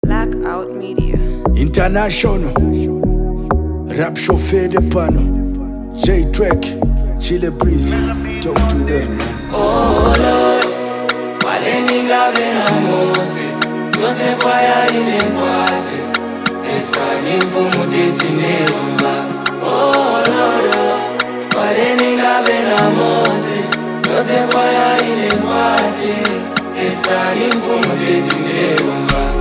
Blackout Media. International Rap chauffeur de pano J-Track Chile Breeze. Talk to them, man. Oh Lord, Maleninga venamosi Yose fire inenkwate Esani mfumu deti neumba. Oh Lord, Maleninga venamosi Yose fire inenkwate Esani mfumu deti neumba.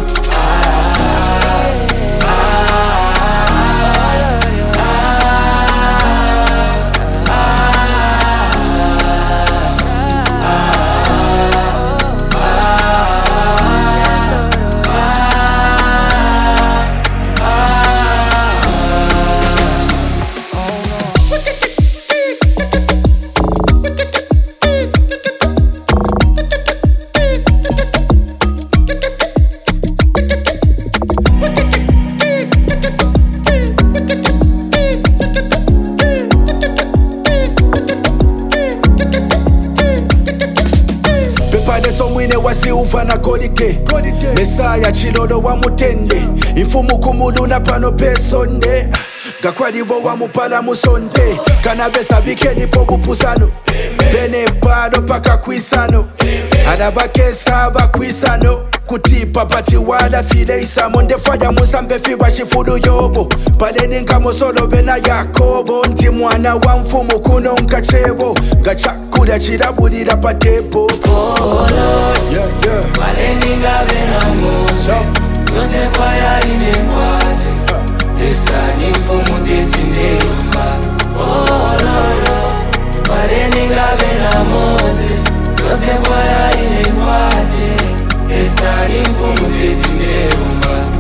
Somwine wasi ufana kodike Mesaya chilolo wa mutende Ifumu kumuluna pano pesonde Gakwadibo wa mupala musonde Kanabesa bikeni po bupusano Bene pado paka kwisano Adabakesa bakwisano Kutipa pati wala file isamo Ndefaya musambe fiba shifudu yobo Padeninga mosolo bena yakobo Nti mwana wa mfumu kuno nkachebo Gachakuda chirabudira patepo. Oh Lord, Maleninga venamosi Yose fire inenkwate Esani mfumu deti neumba. Oh Lord, Maleninga venamosi Yose fire inenkwate Esani mfumu deti neumba.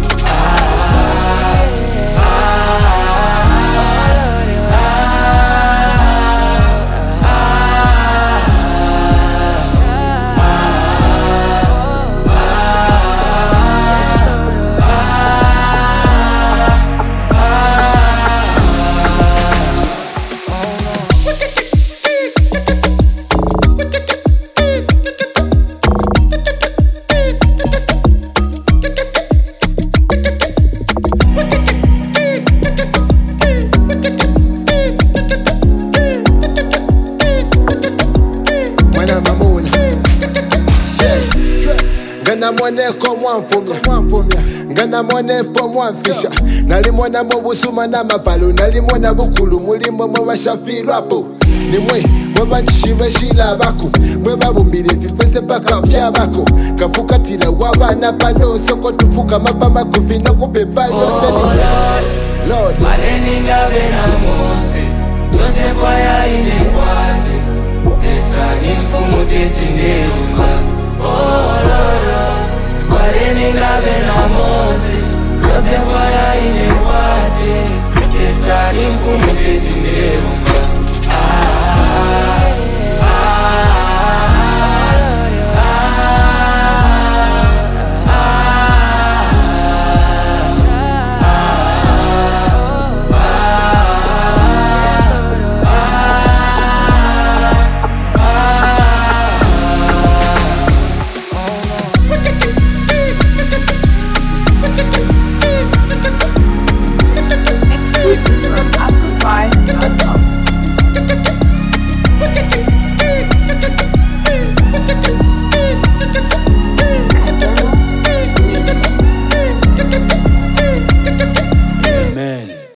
Ngana mwone ko mwamfumya Ngana mwone po mwamfisha Nalimwona mubusuma na mapalo Nalimwona bukulu mulimo mwabashafirwapo Nimwe mwabanjishive shila bako Mwebabumbire fifese paka vyabako Kafukatira wabana pano Soko tufuka mapama kufina kubeba yose ni Lord, Maleninga venamosi Yose fire inenkwate Esani mfumu deti neumba. Oh Lord, Maleninga venamosi Yose fire inenkwate Esani mfumu deti neumba.